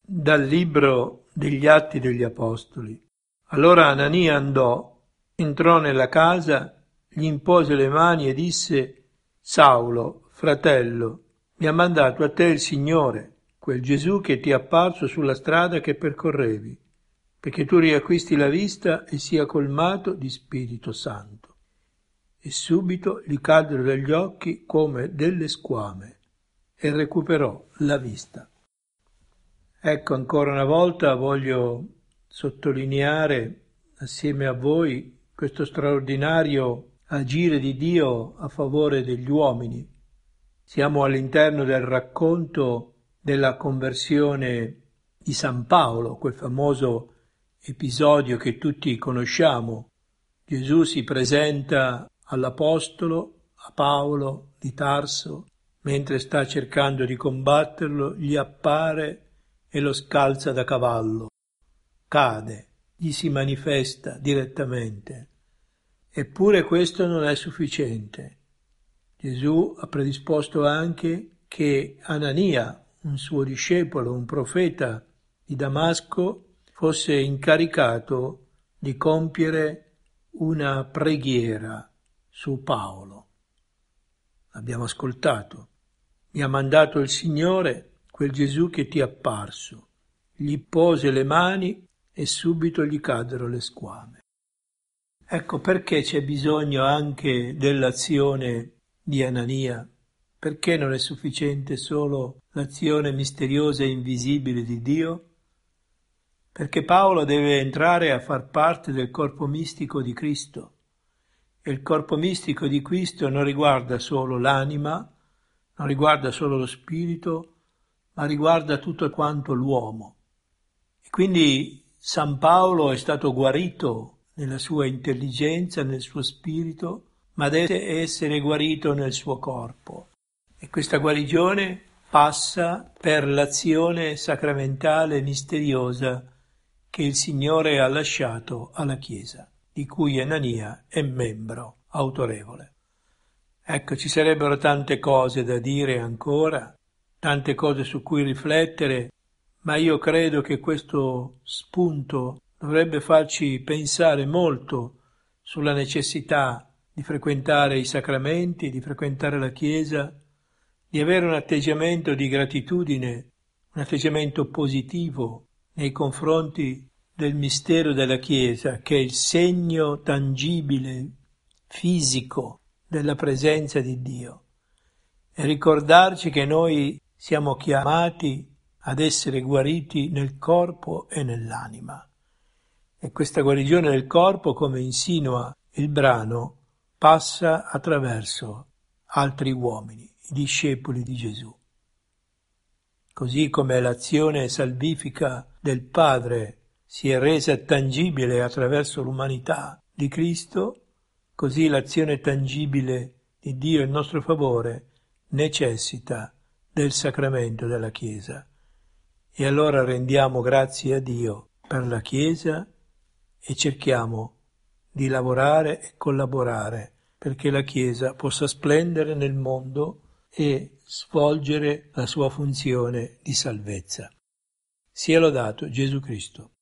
Dal libro degli Atti degli Apostoli. Allora Anania entrò nella casa, gli impose le mani e disse: Saulo, fratello, mi ha mandato a te il Signore, quel Gesù che ti è apparso sulla strada che percorrevi, perché tu riacquisti la vista e sia colmato di Spirito Santo. E subito gli caddero dagli occhi come delle squame e recuperò la vista. Ecco, ancora una volta voglio sottolineare assieme a voi questo straordinario agire di Dio a favore degli uomini. Siamo all'interno del racconto della conversione di San Paolo, quel famoso episodio che tutti conosciamo. Gesù si presenta all'Apostolo, a Paolo di Tarso, mentre sta cercando di combatterlo, gli appare e lo scalza da cavallo. Cade, gli si manifesta direttamente. Eppure questo non è sufficiente. Gesù ha predisposto anche che Anania, un suo discepolo, un profeta di Damasco, fosse incaricato di compiere una preghiera su Paolo. L'abbiamo ascoltato. Mi ha mandato il Signore, quel Gesù che ti è apparso. Gli pose le mani e subito gli caddero le squame. Ecco perché c'è bisogno anche dell'azione di Anania. Perché non è sufficiente solo l'azione misteriosa e invisibile di Dio? Perché Paolo deve entrare a far parte del corpo mistico di Cristo. E il corpo mistico di Cristo non riguarda solo l'anima, non riguarda solo lo spirito, ma riguarda tutto quanto l'uomo. E quindi San Paolo è stato guarito nella sua intelligenza, nel suo spirito, ma deve essere guarito nel suo corpo. E questa guarigione passa per l'azione sacramentale misteriosa che il Signore ha lasciato alla Chiesa, di cui Anania è membro autorevole. Ecco, ci sarebbero tante cose da dire ancora, tante cose su cui riflettere, ma io credo che questo spunto dovrebbe farci pensare molto sulla necessità di frequentare i sacramenti, di frequentare la Chiesa, di avere un atteggiamento di gratitudine, un atteggiamento positivo nei confronti del mistero della Chiesa, che è il segno tangibile, fisico della presenza di Dio. E ricordarci che noi siamo chiamati ad essere guariti nel corpo e nell'anima. E questa guarigione del corpo, come insinua il brano, passa attraverso altri uomini, i discepoli di Gesù. Così come l'azione salvifica del Padre si è resa tangibile attraverso l'umanità di Cristo, così l'azione tangibile di Dio in nostro favore necessita del sacramento della Chiesa. E allora rendiamo grazie a Dio per la Chiesa e cerchiamo di lavorare e collaborare perché la Chiesa possa splendere nel mondo e svolgere la sua funzione di salvezza. Sia lodato Gesù Cristo.